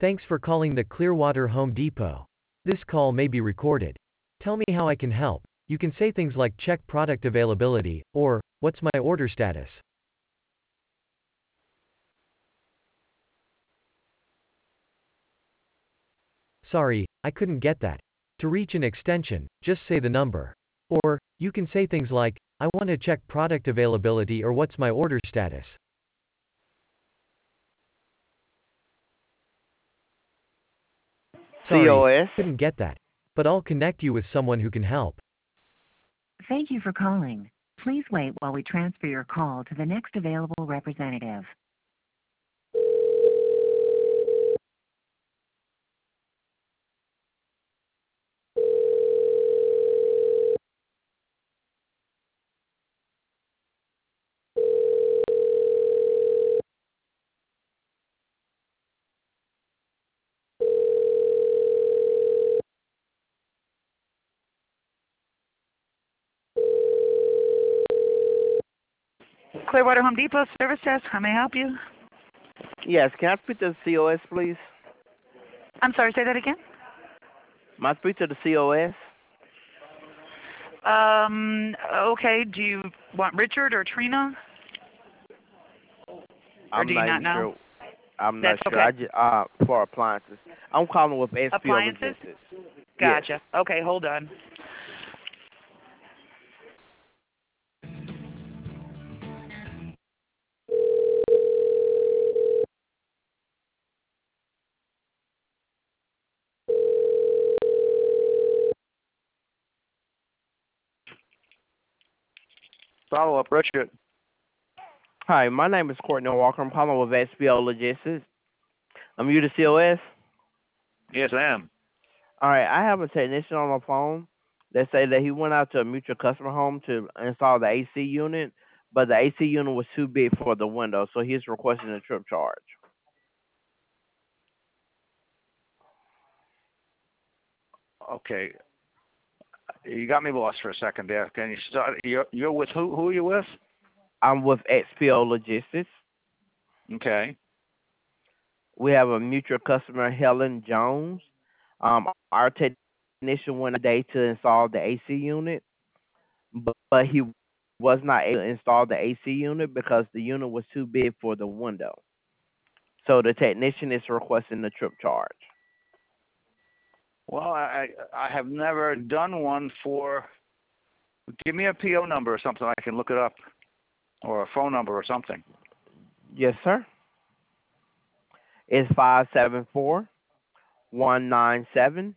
Thanks for calling the Clearwater Home Depot. This call may be recorded. Tell me how I can help. You can say things like check product availability, or, what's my order status? Sorry, I couldn't get that. To reach an extension, just say the number. Or, you can say things like, I want to check product availability or what's my order status. Sorry, COS. couldn't get that. But I'll connect you with someone who can help. Thank you for calling. Please wait while we transfer your call to the next available representative. Clearwater Home Depot service desk. How may I help you? Yes, can I speak to the COS, please? I'm sorry, say that again? May I speak to the COS? Okay. Do you want Richard or Trina? Or do you not know? Sure. I'm That's not sure. okay. I just for appliances. I'm calling with SPO Appliances? Logistics. Gotcha. Yes. Okay, hold on. Follow up, Richard. Hi, my name is Courtney Walker. I'm calling with SPO Logistics. You the COS? Yes, I am. All right, I have a technician on the phone that say that he went out to a mutual customer home to install the AC unit, but the AC unit was too big for the window, so he's requesting a trip charge. Okay. You got me lost for a second there. Can you start? You're with who? Who are you with? I'm with XPO Logistics. Okay. We have a mutual customer, Helen Jones. Our technician went a day to install the AC unit, but he was not able to install the AC unit because the unit was too big for the window. So the technician is requesting the trip charge. Well, I have never done one for. Give me a PO number or something. I can look it up, or a phone number or something. Yes, sir. It's 574-197-61.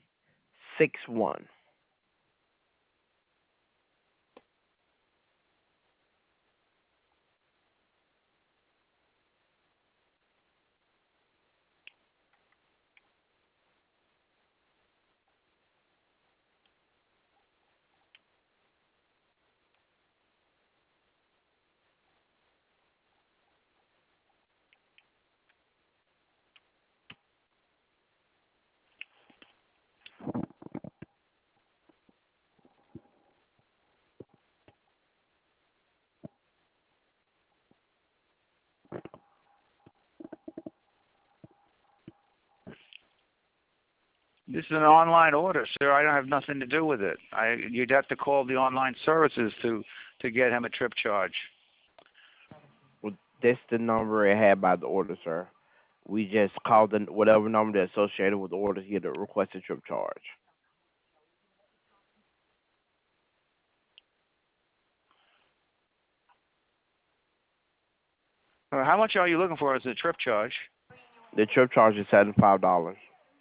This is an online order, sir. I don't have nothing to do with it. You'd have to call the online services to get him a trip charge. Well, that's the number it had by the order, sir. We just called whatever number that's associated with the order here to request a trip charge. How much are you looking for as a trip charge? The trip charge is $75.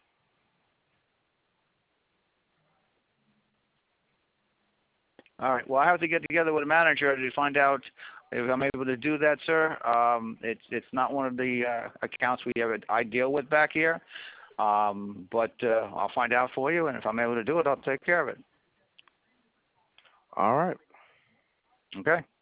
All right. Well, I have to get together with a manager to find out if I'm able to do that, sir. It's not one of the accounts I deal with back here, but I'll find out for you, and if I'm able to do it, I'll take care of it. All right. Okay.